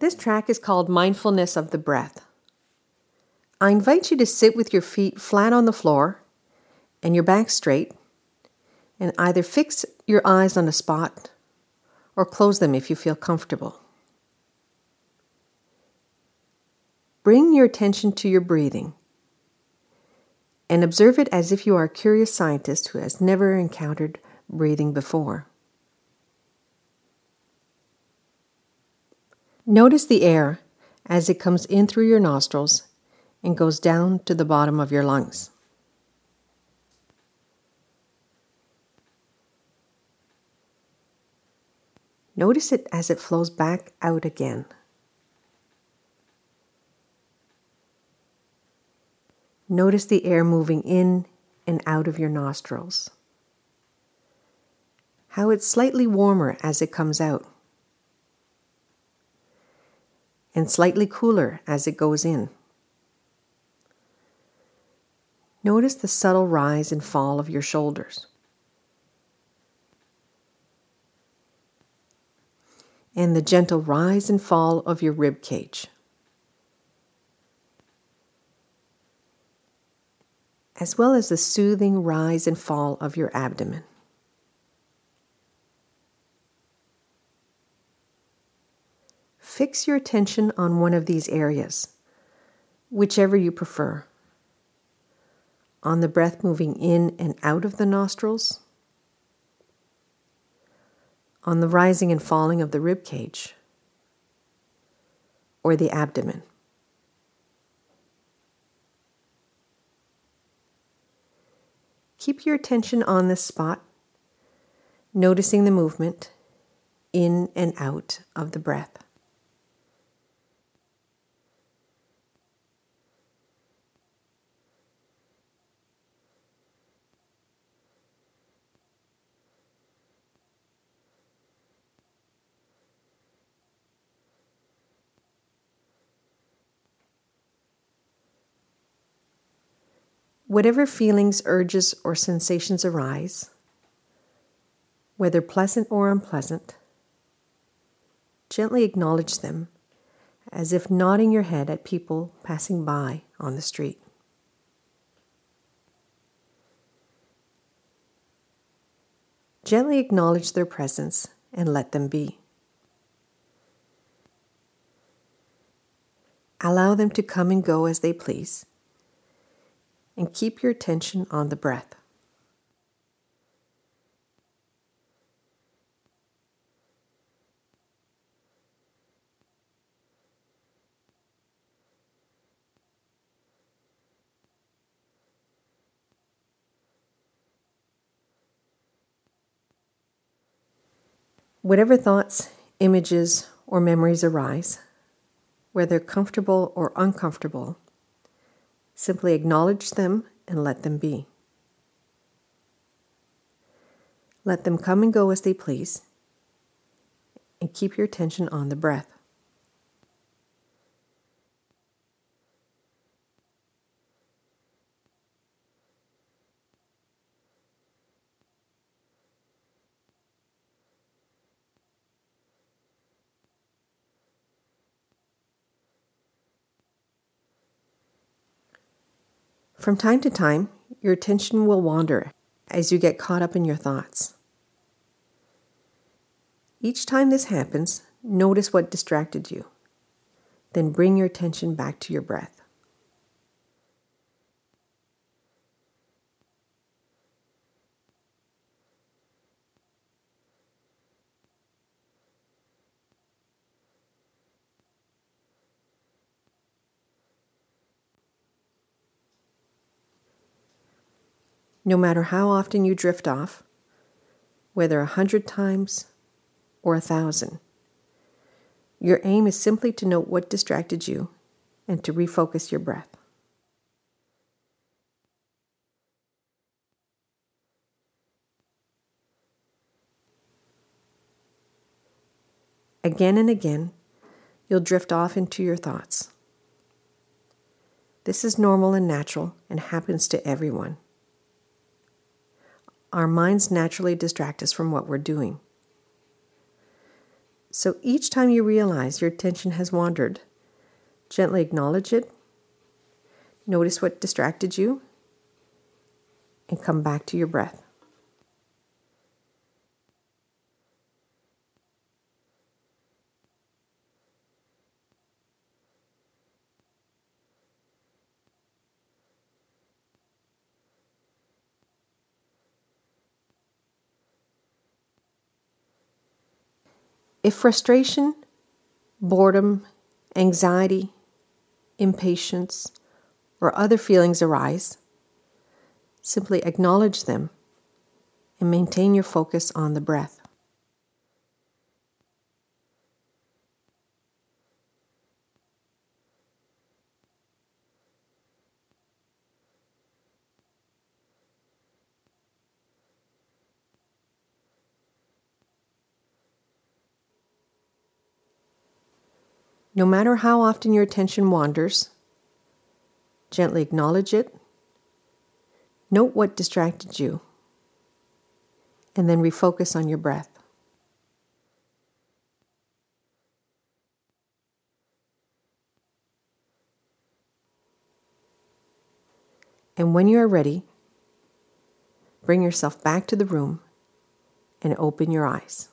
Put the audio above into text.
This track is called Mindfulness of the Breath. I invite you to sit with your feet flat on the floor and your back straight, and either fix your eyes on a spot or close them if you feel comfortable. Bring your attention to your breathing and observe it as if you are a curious scientist who has never encountered breathing before. Notice the air as it comes in through your nostrils and goes down to the bottom of your lungs. Notice it as it flows back out again. Notice the air moving in and out of your nostrils. How it's slightly warmer as it comes out, and slightly cooler as it goes in. Notice the subtle rise and fall of your shoulders, and the gentle rise and fall of your rib cage, as well as the soothing rise and fall of your abdomen. Fix your attention on one of these areas, whichever you prefer. On the breath moving in and out of the nostrils, on the rising and falling of the rib cage, or the abdomen. Keep your attention on this spot, noticing the movement in and out of the breath. Whatever feelings, urges, or sensations arise, whether pleasant or unpleasant, gently acknowledge them as if nodding your head at people passing by on the street. Gently acknowledge their presence and let them be. Allow them to come and go as they please, and keep your attention on the breath. Whatever thoughts, images, or memories arise, whether comfortable or uncomfortable, simply acknowledge them and let them be. Let them come and go as they please, and keep your attention on the breath. From time to time, your attention will wander as you get caught up in your thoughts. Each time this happens, notice what distracted you. Then bring your attention back to your breath. No matter how often you drift off, whether 100 times or 1,000, your aim is simply to note what distracted you and to refocus your breath. Again and again, you'll drift off into your thoughts. This is normal and natural and happens to everyone. Our minds naturally distract us from what we're doing. So each time you realize your attention has wandered, gently acknowledge it, notice what distracted you, and come back to your breath. If frustration, boredom, anxiety, impatience, or other feelings arise, simply acknowledge them and maintain your focus on the breath. No matter how often your attention wanders, gently acknowledge it, note what distracted you, and then refocus on your breath. And when you are ready, bring yourself back to the room and open your eyes.